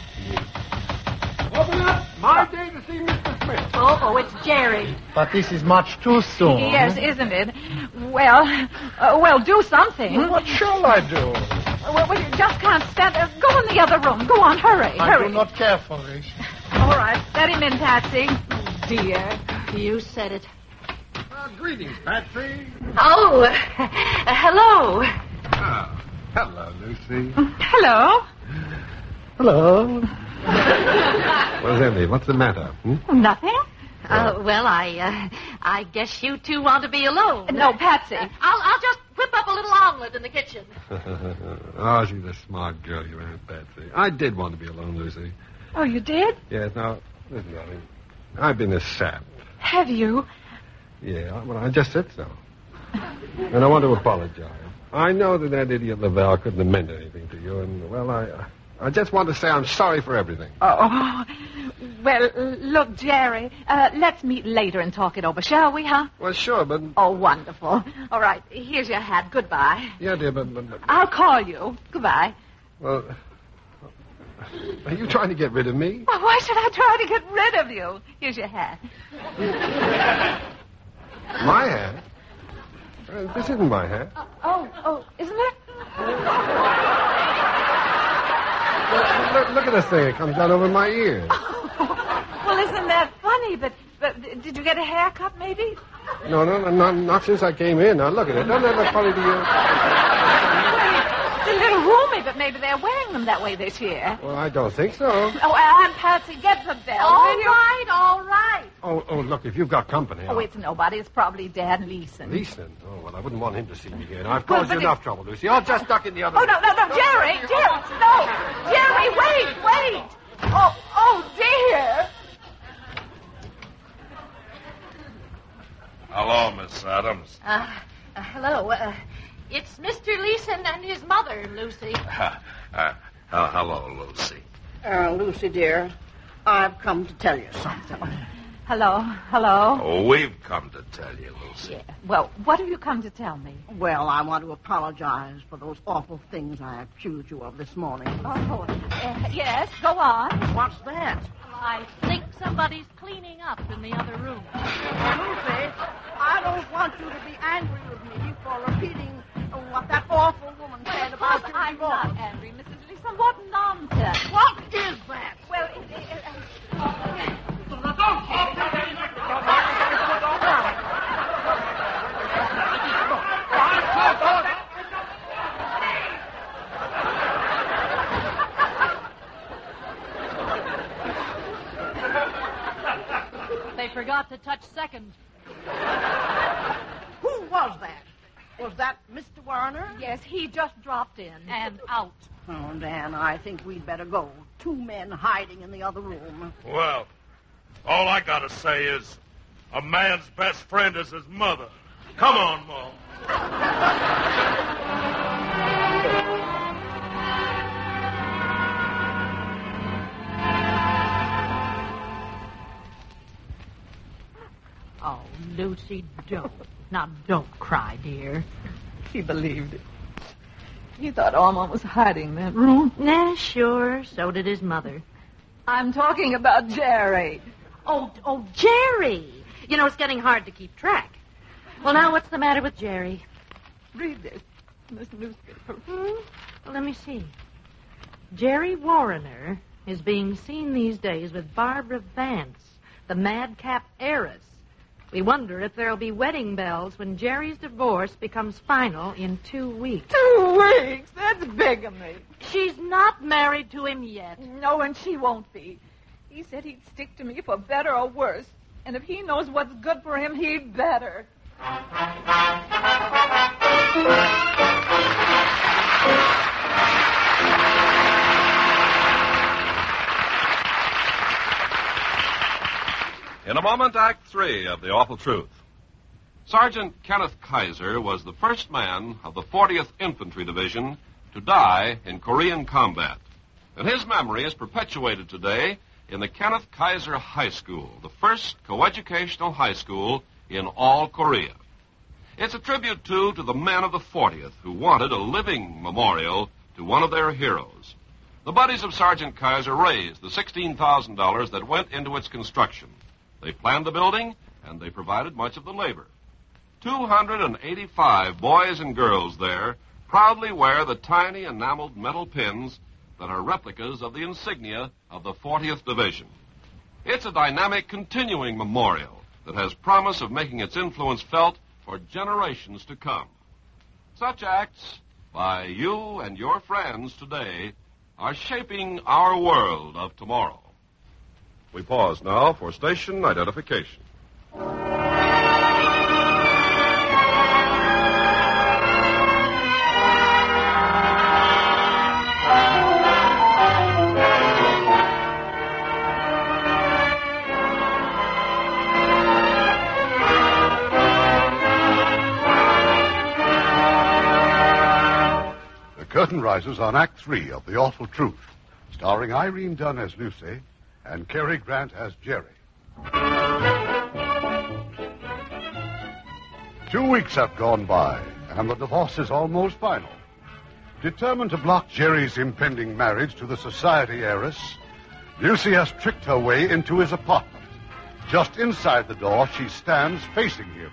Open up. My day to see Mister Smith. Oh, oh, it's Jerry. But this is much too soon. Yes, isn't it? Well, uh, well, do something. Well, what shall I do? Well, well, you just can't stand there. Go in the other room. Go on, hurry, I hurry. do not care for this. All right, let him in, Patsy. Oh, dear. You said it. Uh, greetings, Patsy. Oh, uh, hello. Ah, hello, Lucy. Hello. Hello. What's Emily? What's the matter? Hmm? Nothing. Uh, well, I, uh, I guess you two want to be alone. No, Patsy. I'll, I'll just whip up a little omelet in the kitchen. Oh, she's a smart girl, you Aunt Patsy. I did want to be alone, Lucy. Oh, you did? Yes, now, listen, darling. I've been a sap. Have you? Yeah, well, I just said so. And I want to apologize. I know that that idiot Lavelle couldn't have meant anything to you, and, well, I... I just want to say I'm sorry for everything. Oh, well, look, Jerry, uh, let's meet later and talk it over, shall we, huh? Well, sure, but... Oh, wonderful. All right, here's your hat. Goodbye. Yeah, dear, but... but, but... I'll call you. Goodbye. Well, are you trying to get rid of me? Well, why should I try to get rid of you? Here's your hat. My hat? Uh, this isn't my hat. Uh, oh, oh, isn't it? Look, look, look at this thing. It comes down over my ears. Oh, well, isn't that funny? But, but did you get a haircut, maybe? No, no, no, not, not since I came in. Now, look at it. Doesn't that look funny to you? Well, it's a little roomy, but maybe they're wearing them that way this year. Well, I don't think so. Oh, Aunt Patsy, get the bell, All will you? right, all right. Oh, oh, look, if you've got company... Oh, it's nobody. It's probably Dad Leeson. Leeson? Oh, well, I wouldn't want him to see me here. Now, I've Well, caused you but enough trouble, Lucy. I'll just duck in the other Oh, room. no, no, no, Jerry! Jerry! No! Jerry, wait, wait! Oh, oh, dear! Hello, Miss Adams. Uh, uh, hello. Uh, it's Mister Leeson and his mother, Lucy. Uh, uh, hello, Lucy. Uh, Lucy, dear, I've come to tell you something. Hello, hello. Oh, we've come to tell you, Lucy. Yeah. Well, what have you come to tell me? Well, I want to apologize for those awful things I accused you of this morning. Oh, uh, yes, go on. What's that? I think somebody's cleaning up in the other room. Lucy, I don't want you to be angry with me for repeating what that awful woman said about your I'm divorce. not angry, Missus Leeson. What nonsense. What is that? Well, it, it, uh, They forgot to touch second. Who was that? Was that Mister Warner? yes, he just dropped in. And out. Oh, Dan, I think we'd better go. Two men hiding in the other room. Well, all I gotta say is a man's best friend is his mother. Come on, Ma. Oh, Lucy, don't. Now, don't cry, dear. He believed it. He thought Armand was hiding in that room. Nah, sure. So did his mother. I'm talking about Jerry. Oh, oh, Jerry. You know, it's getting hard to keep track. Well, now, what's the matter with Jerry? Read this in this newspaper. Hmm? Well, let me see. Jerry Warrener is being seen these days with Barbara Vance, the madcap heiress. We wonder if there'll be wedding bells when Jerry's divorce becomes final in two weeks. Two weeks? That's bigamy. She's not married to him yet. No, and she won't be. He said he'd stick to me for better or worse. And if he knows what's good for him, he'd better. In a moment, Act Three of The Awful Truth. Sergeant Kenneth Kaiser was the first man of the fortieth Infantry Division to die in Korean combat. And his memory is perpetuated today in the Kenneth Kaiser High School, the first coeducational high school in all Korea. It's a tribute, too, to the men of the fortieth who wanted a living memorial to one of their heroes. The buddies of Sergeant Kaiser raised the sixteen thousand dollars that went into its construction. They planned the building, and they provided much of the labor. two hundred eighty-five boys and girls there proudly wear the tiny enameled metal pins that are replicas of the insignia of the fortieth Division. It's a dynamic, continuing memorial that has promise of making its influence felt for generations to come. Such acts by you and your friends today are shaping our world of tomorrow. We pause now for station identification. The curtain rises on Act Three of The Awful Truth, starring Irene Dunn as Lucy and Cary Grant as Jerry. Two weeks have gone by, and the divorce is almost final. Determined to block Jerry's impending marriage to the society heiress, Lucy has tricked her way into his apartment. Just inside the door, she stands facing him.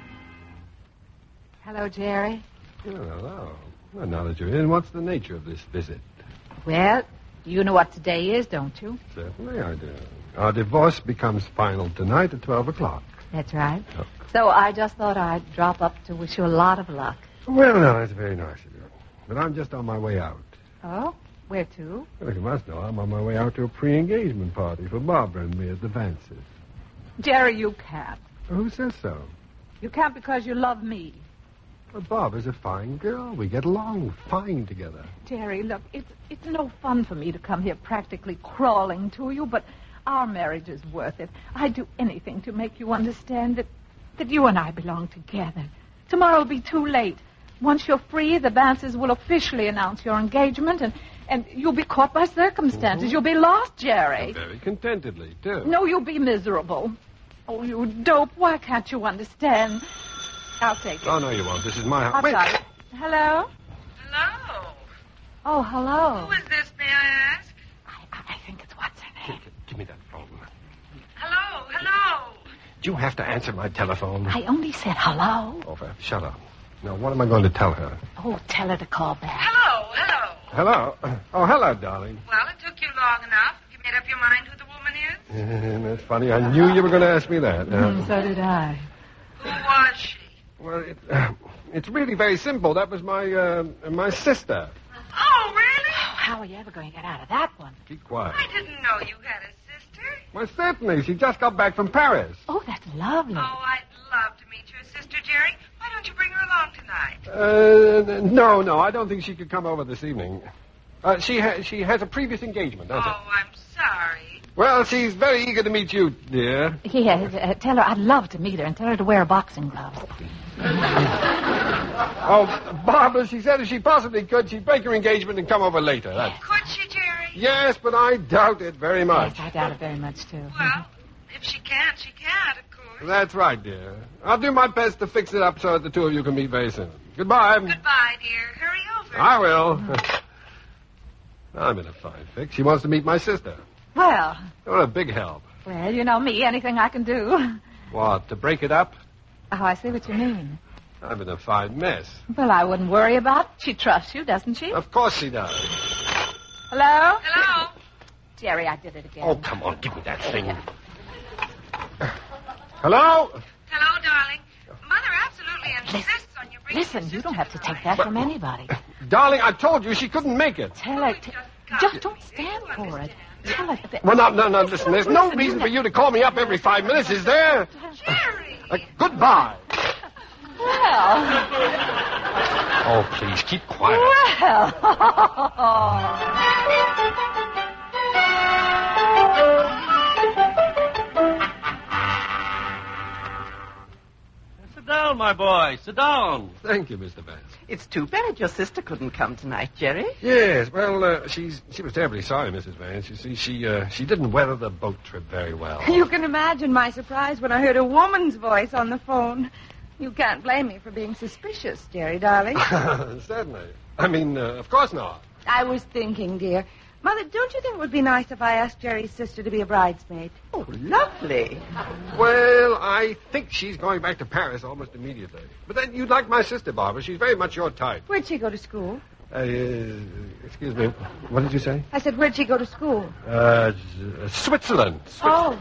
Hello, Jerry. Oh, hello. Well, now that you're in, what's the nature of this visit? Well, you know what today is, don't you? Certainly I do. Our divorce becomes final tonight at twelve o'clock. That's right. Oh. So I just thought I'd drop up to wish you a lot of luck. Well, no, that's very nice of you. But I'm just on my way out. Oh? Where to? Well, you must know I'm on my way out to a pre-engagement party for Barbara and me at the Vances. Jerry, you can't. Who says so? You can't because you love me. Well, Barbara's a fine girl. We get along fine together. Jerry, look, it's it's no fun for me to come here practically crawling to you, but our marriage is worth it. I'd do anything to make you understand that, that you and I belong together. Tomorrow will be too late. Once you're free, the Vances will officially announce your engagement, and, and you'll be caught by circumstances. Mm-hmm. You'll be lost, Jerry. Very contentedly, too. No, you'll be miserable. Oh, you dope. Why can't you understand? I'll take it. Oh, no, you won't. This is my house. I'll Wait. try it. Hello? Hello. Oh, hello. Who is this, may I ask? I, I think it's what's her name. Give me that phone. Hello, hello. Do you have to answer my telephone? I only said hello. Oh, for, shut up. Now, what am I going to tell her? Oh, tell her to call back. Hello, hello. Hello? Oh, hello, darling. Well, it took you long enough. Have you made up your mind who the woman is? That's funny. I knew you were going to ask me that. Uh, Mm, so did I. Who was she? Well, it, uh, it's really very simple. That was my uh, my sister. Oh, really? Oh, how are you ever going to get out of that one? Keep quiet. I didn't know you had a sister. Well, certainly. She just got back from Paris. Oh, that's lovely. Oh, I'd love to meet your sister, Jerry. Why don't you bring her along tonight? Uh, no, no. I don't think she could come over this evening. Uh, she, ha- she has a previous engagement, Oh, doesn't it? I'm sorry. Well, she's very eager to meet you, dear. Yes, uh, tell her I'd love to meet her and tell her to wear boxing gloves. Oh, Barbara, she said if she possibly could, she'd break her engagement and come over later. That's... Could she, Jerry? Yes, but I doubt it very much. Yes, I doubt it very much, too. Well, if she can't, she can't, of course. That's right, dear. I'll do my best to fix it up so that the two of you can meet very soon. Goodbye. Goodbye, dear. Hurry over. I will. I'm in a fine fix. She wants to meet my sister. Well, What a big help. well, you know me. Anything I can do. What, to break it up? Oh, I see what you mean. I'm in a fine mess. Well, I wouldn't worry about it. She trusts you, doesn't she? Of course she does. Hello? Hello? Jerry, I did it again. Oh, come on, give me that thing. Hello? Hello, She insists on you bringing Listen, you don't have to take that from anybody. Darling, I told you she couldn't make it. Tell her. T- just don't stand for it. Tell her. That... Well, no, no, no, listen, there's no reason for you to call me up every five minutes, is there? Jerry! Uh, goodbye. Well. Oh, please, keep quiet. Sit down, my boy. Sit down. Thank you, Mister Vance. It's too bad your sister couldn't come tonight, Jerry. Yes, well, uh, she's she was terribly sorry, Missus Vance. You see, she uh, she didn't weather the boat trip very well. You can imagine my surprise when I heard a woman's voice on the phone. You can't blame me for being suspicious, Jerry, darling. Certainly. I mean, uh, of course not. I was thinking, dear. Mother, don't you think it would be nice if I asked Jerry's sister to be a bridesmaid? Oh, lovely. Well, I think she's going back to Paris almost immediately. But then you'd like my sister, Barbara. She's very much your type. Where'd she go to school? Uh, excuse me. What did you say? I said, where'd she go to school? Uh, Switzerland. Oh.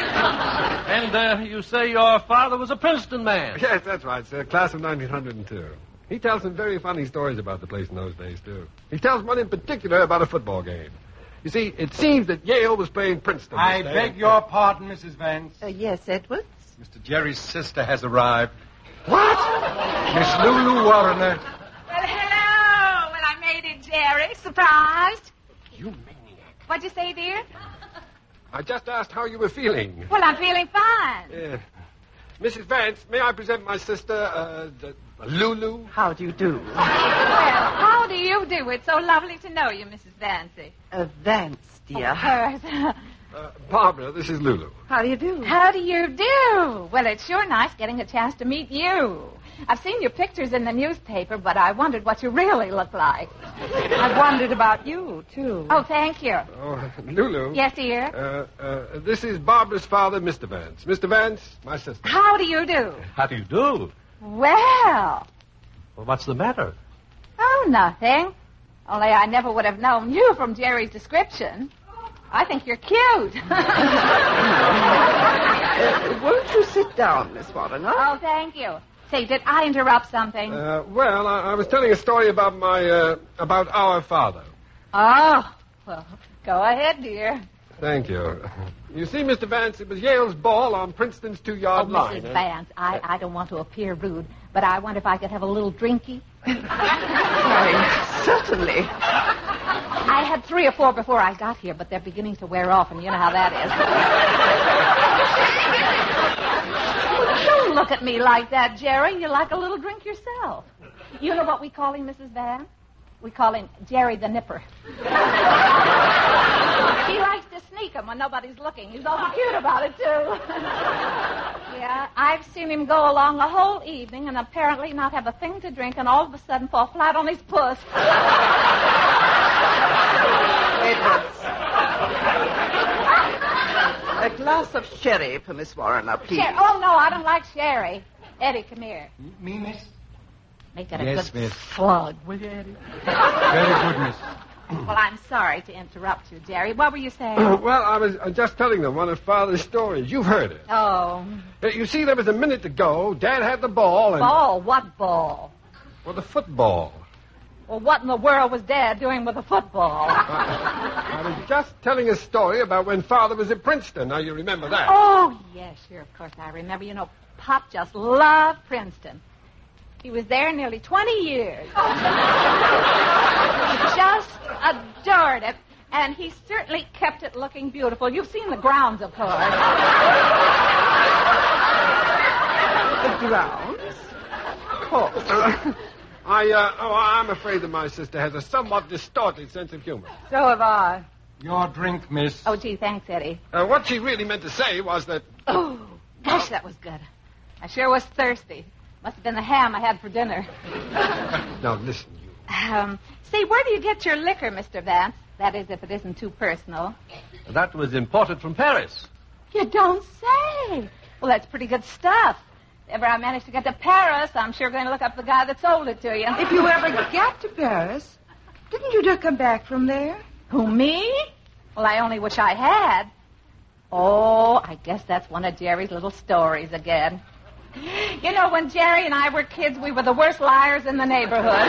And uh, you say your father was a Princeton man. Yes, that's right, sir. Class of nineteen oh two. He tells some very funny stories about the place in those days, too. He tells one in particular about a football game. You see, it seems that Yale was playing Princeton. I beg your pardon, Missus Vance. Uh, yes, Edwards? Mister Jerry's sister has arrived. What? Miss Lulu Warner. Well, hello. Well, I made it, Jerry. Surprised? You maniac. What'd you say, dear? I just asked how you were feeling. Well, I'm feeling fine. Yeah. Missus Vance, may I present my sister, uh, the, Lulu? How do you do? Well, how do you do? It's so lovely to know you, Missus Vancy. Uh, Vance, dear. Of course. Uh, Barbara, this is Lulu. How do you do? How do you do? Well, it's sure nice getting a chance to meet you. I've seen your pictures in the newspaper, but I wondered what you really look like. I've wondered about you, too. Oh, thank you. Oh, Lulu. Yes, dear? Uh, uh, this is Barbara's father, Mister Vance. Mister Vance, my sister. How do you do? How do you do? Well. Well, what's the matter? Oh, nothing. Only I never would have known you from Jerry's description. I think you're cute. uh, won't you sit down, Miss Warner? Oh, thank you. Say, did I interrupt something? Uh, well, I, I was telling a story about my, uh, about our father. Oh, well, go ahead, dear. Thank you. You see, Mister Vance, it was Yale's ball on Princeton's two-yard oh, line. Missus eh? Vance, I, I don't want to appear rude, but I wonder if I could have a little drinky. Why, certainly. I had three or four before I got here, but they're beginning to wear off, and you know how that is. Don't look at me like that, Jerry. You like a little drink yourself. You know what we call him, Missus Vance? We call him Jerry the Nipper. He likes to sneak 'em when nobody's looking. He's all cute about it, too. Yeah, I've seen him go along a whole evening and apparently not have a thing to drink and all of a sudden fall flat on his puss. Edwards. A glass of sherry for Miss Warner, please. Sher- oh, no, I don't like sherry. Eddie, come here. Me, miss? Make it a Yes, good miss. slug, will you, Eddie? Very good, miss. Well, I'm sorry to interrupt you, Jerry. What were you saying? Well, I was uh, just telling them one of Father's stories. You've heard it. Oh. Uh, you see, there was a minute to go. Dad had the ball and... Ball? What ball? Well, the football. Well, what in the world was Dad doing with a football? I was just telling a story about when Father was at Princeton. Now, you remember that. Oh, yes, sure, of course I remember. You know, Pop just loved Princeton. He was there nearly twenty years. Just adored it. And he certainly kept it looking beautiful. You've seen the grounds, of course. The grounds? Of course. I, uh, oh, I'm afraid that my sister has a somewhat distorted sense of humor. So have I. Your drink, miss. Oh, gee, thanks, Eddie. Uh, what she really meant to say was that... Oh, gosh, that was good. I sure was thirsty. Must have been the ham I had for dinner. Now, listen, you... Um, say, where do you get your liquor, Mister Vance? That is, if it isn't too personal. That was imported from Paris. You don't say. Well, that's pretty good stuff. If ever I manage to get to Paris, I'm sure going to look up the guy that sold it to you. If you ever get to Paris, didn't you just come back from there? Who, me? Well, I only wish I had. Oh, I guess that's one of Jerry's little stories again. You know, when Jerry and I were kids, we were the worst liars in the neighborhood.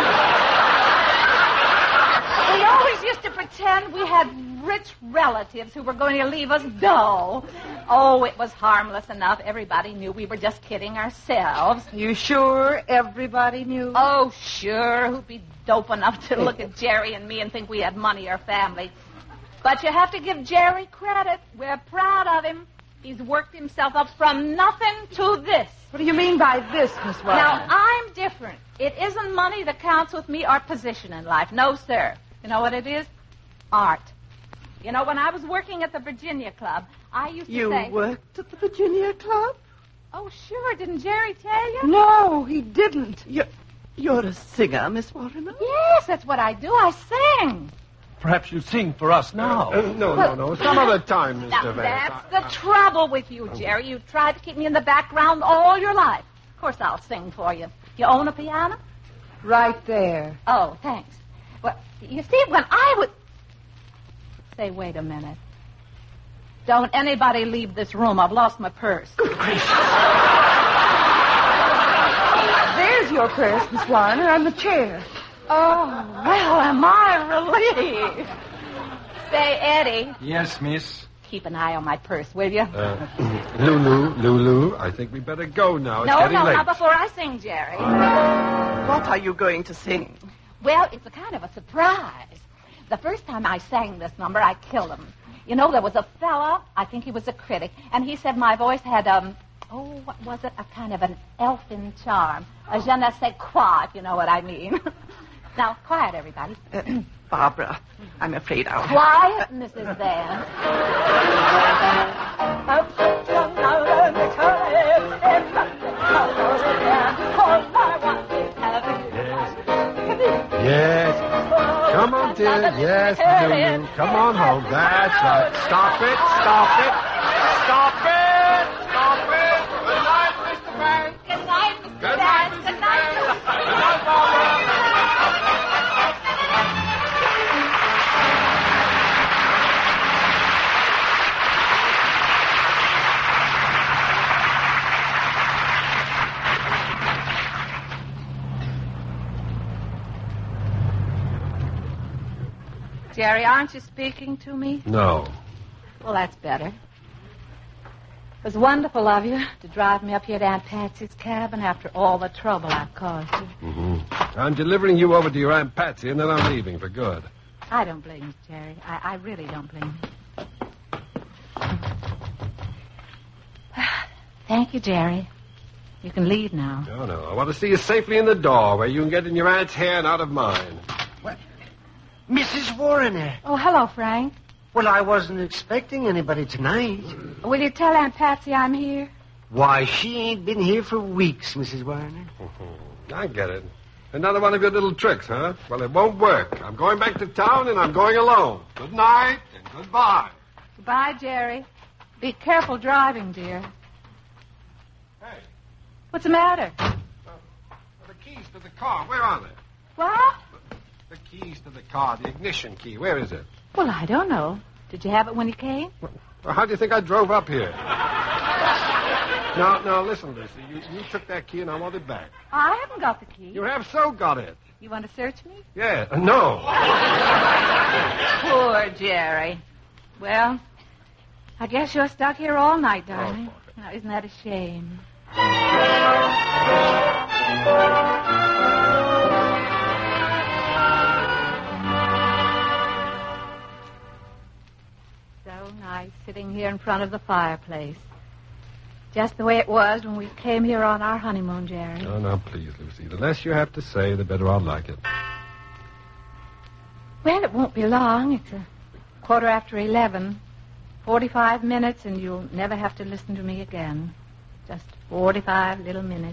We always used to pretend we had rich relatives who were going to leave us dull. Oh, it was harmless enough. Everybody knew we were just kidding ourselves. You sure everybody knew? Oh, sure. Who'd be dope enough to look at Jerry and me and think we had money or family? But you have to give Jerry credit. We're proud of him. He's worked himself up from nothing to this. What do you mean by this, Miss Warren? Now, I'm different. It isn't money that counts with me or position in life. No, sir. You know what it is? Art. You know, when I was working at the Virginia Club, I used to you say... You worked at the Virginia Club? Oh, sure. Didn't Jerry tell you? No, he didn't. You're, you're a singer, Miss Warren? Yes, that's what I do. I sing. Perhaps you sing for us now. Uh, no, no, no. Some other time, Mister Now, Vance. that's the trouble with you, Jerry. You've tried to keep me in the background all your life. Of course, I'll sing for you. You own a piano? Right there. Oh, thanks. Well, you see, when I would... Say, wait a minute. Don't anybody leave this room. I've lost my purse. There's your purse, Miss Warren, on the chair. Oh, well, am I relieved. Say, Eddie. Yes, miss. Keep an eye on my purse, will you? Uh, Lulu, Lulu, I think we better go now. It's no, getting no, late. not before I sing, Jerry. What are you going to sing? Well, it's a kind of a surprise. The first time I sang this number, I killed him. You know, there was a fella, I think he was a critic, and he said my voice had, um, oh, what was it? A kind of an elfin charm. A je ne sais quoi, if you know what I mean. Now, quiet, everybody. Uh, Barbara, I'm afraid I'll... Quiet, Missus Van. Yes. Come on, dear. Yes, Lulu. Come on home. That's right. Stop it. Stop it. Stop it. Stop it. Good night, Mister Banks. Good night, Mister Good Banks. night, Good night. Good night, Barbara. Jerry, aren't you speaking to me? No. Well, that's better. It was wonderful of you to drive me up here to Aunt Patsy's cabin after all the trouble I've caused you. Mm-hmm. I'm delivering you over to your Aunt Patsy, and then I'm leaving for good. I don't blame you, Jerry. I, I really don't blame you. Thank you, Jerry. You can leave now. No, no. I want to see you safely in the door where you can get in your aunt's hair and out of mine. What? Missus Warrener. Oh, hello, Frank. Well, I wasn't expecting anybody tonight. Will you tell Aunt Patsy I'm here? Why, she ain't been here for weeks, Missus Warrener. I get it. Another one of your little tricks, huh? Well, it won't work. I'm going back to town, and I'm going alone. Good night, and goodbye. Goodbye, Jerry. Be careful driving, dear. Hey. What's the matter? Uh, the keys to the car, where are they? What? The keys to the car, the ignition key, where is it? Well, I don't know. Did you have it when you came? Well, how do you think I drove up here? Now, now, listen, Lucy. You, you took that key, and I want it back. I haven't got the key. You have so got it. You want to search me? Yeah, uh, no. Poor Jerry. Well, I guess you're stuck here all night, darling. Oh, now, isn't that a shame? So nice sitting here in front of the fireplace. Just the way it was when we came here on our honeymoon, Jerry. Oh, now, please, Lucy. The less you have to say, the better I'll like it. Well, it won't be long. It's a quarter after eleven. Forty-five minutes, and you'll never have to listen to me again. Just forty-five little minutes.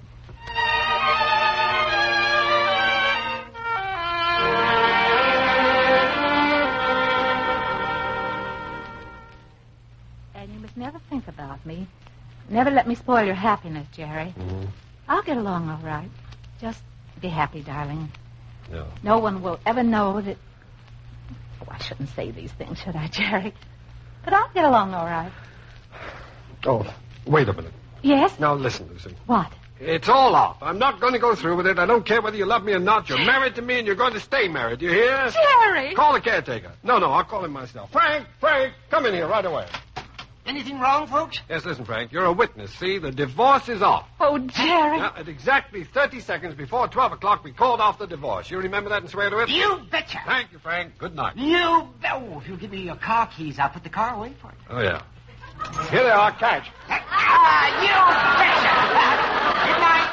And you must never think about me. Never let me spoil your happiness, Jerry. Mm-hmm. I'll get along all right. Just be happy, darling. Yeah. No one will ever know that... Oh, I shouldn't say these things, should I, Jerry? But I'll get along all right. Oh, wait a minute. Yes? Now, listen, Lucy. What? It's all off. I'm not going to go through with it. I don't care whether you love me or not. You're married to me, and you're going to stay married. Do you hear? Jerry! Call the caretaker. No, no, I'll call him myself. Frank, Frank, come in here right away. Anything wrong, folks? Yes, listen, Frank. You're a witness. See, the divorce is off. Oh, Jerry. Now, at exactly thirty seconds before twelve o'clock, we called off the divorce. You remember that and swear to it? You betcha. Thank you, Frank. Good night. You bet. Oh, if you'll give me your car keys, I'll put the car away for you. Oh, yeah. Here they are. Catch. Ah, you betcha. Good night.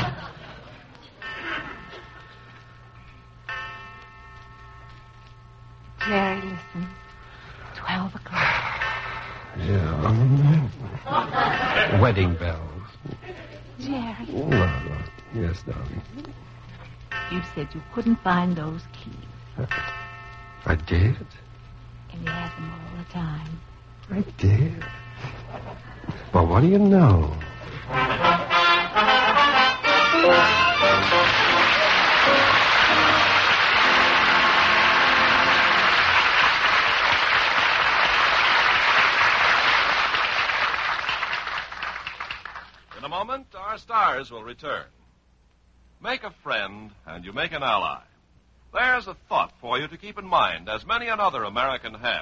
Jerry, listen. Twelve o'clock. Yeah. Wedding bells. Jerry, Oh, no, no. Yes, darling. you said you couldn't find those keys. I did. And you had them all the time. I did. Well, what do you know? In a moment, our stars will return. Make a friend, and you make an ally. There's a thought for you to keep in mind, as many another American has.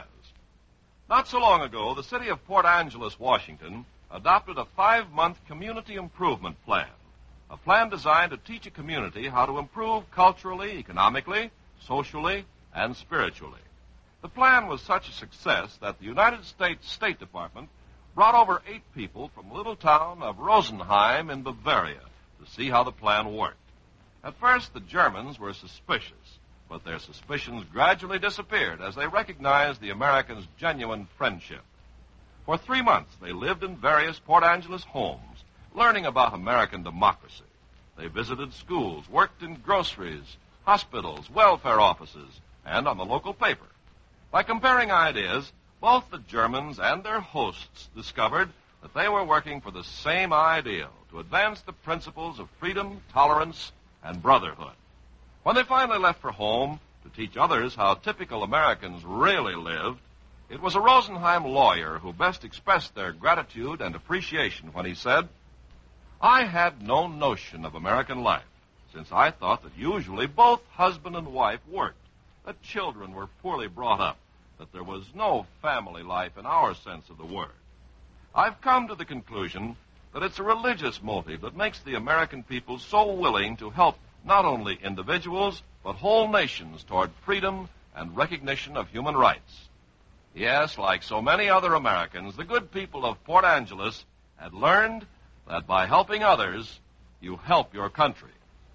Not so long ago, the city of Port Angeles, Washington, adopted a five-month community improvement plan. A plan designed to teach a community how to improve culturally, economically, socially, and spiritually. The plan was such a success that the United States State Department brought over eight people from the little town of Rosenheim in Bavaria to see how the plan worked. At first, the Germans were suspicious, but their suspicions gradually disappeared as they recognized the Americans' genuine friendship. For three months, they lived in various Port Angeles homes, learning about American democracy. They visited schools, worked in groceries, hospitals, welfare offices, and on the local paper. By comparing ideas, both the Germans and their hosts discovered that they were working for the same ideal, to advance the principles of freedom, tolerance, and brotherhood. When they finally left for home to teach others how typical Americans really lived, it was a Rosenheim lawyer who best expressed their gratitude and appreciation when he said, "I had no notion of American life, since I thought that usually both husband and wife worked, that children were poorly brought up, that there was no family life in our sense of the word. I've come to the conclusion that it's a religious motive that makes the American people so willing to help not only individuals, but whole nations toward freedom and recognition of human rights." Yes, like so many other Americans, the good people of Port Angeles had learned that by helping others, you help your country.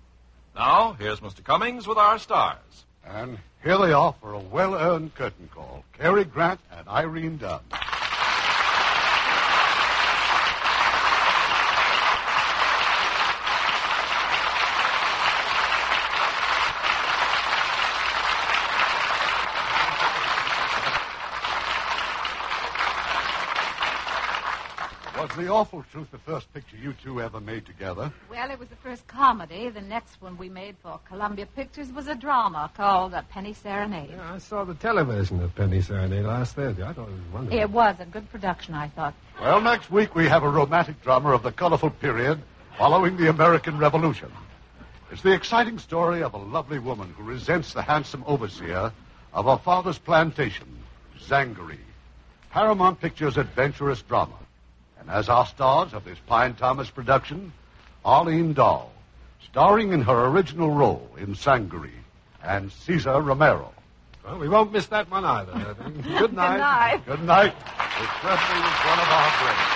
Now, here's Mister Cummings with our stars. And here they are for a well-earned curtain call. Cary Grant and Irene Dunn. Was The Awful Truth the first picture you two ever made together? Well, it was the first comedy. The next one we made for Columbia Pictures was a drama called uh, Penny Serenade. Yeah, I saw the television of Penny Serenade last Thursday. I thought it was wonderful. It was a good production, I thought. Well, next week we have a romantic drama of the colorful period following the American Revolution. It's the exciting story of a lovely woman who resents the handsome overseer of her father's plantation, Zangaree. Paramount Pictures' adventurous drama. And as our stars of this Pine Thomas production, Arlene Dahl, starring in her original role in Zangaree, and Cesar Romero. Well, we won't miss that one either. Good night. Good night. Good night. It certainly was one of our greats.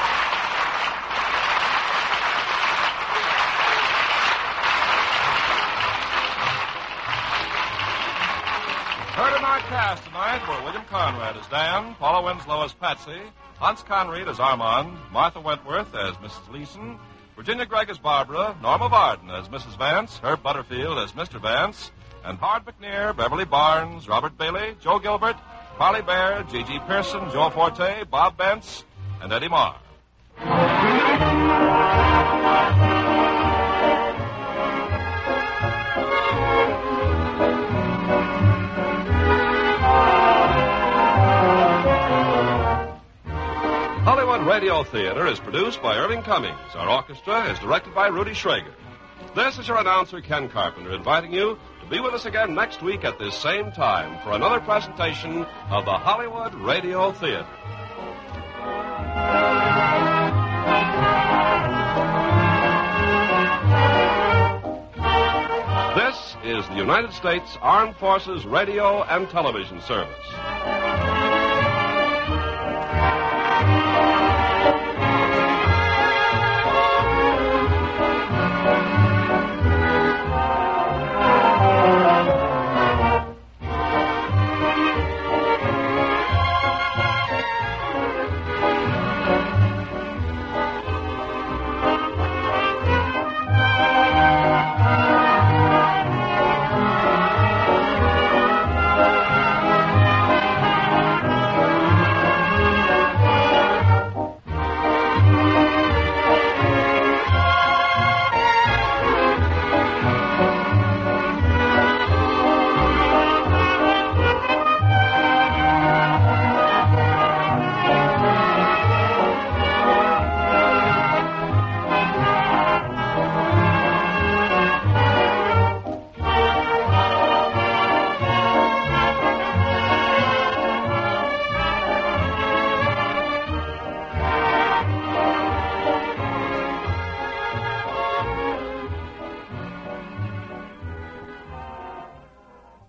Heard in our cast tonight were William Conrad as Dan, Paula Winslow as Patsy, Hans Conried as Armand, Martha Wentworth as Missus Leeson, Virginia Gregg as Barbara, Norma Varden as Missus Vance, Herb Butterfield as Mister Vance, and Howard McNear, Beverly Barnes, Robert Bailey, Joe Gilbert, Parley Bear, Gigi Pearson, Joe Forte, Bob Bentz, and Eddie Marr. Hollywood Hollywood Radio Theater is produced by Irving Cummings. Our orchestra is directed by Rudy Schrager. This is your announcer, Ken Carpenter, inviting you to be with us again next week at this same time for another presentation of the Hollywood Radio Theater. This is the United States Armed Forces Radio and Television Service.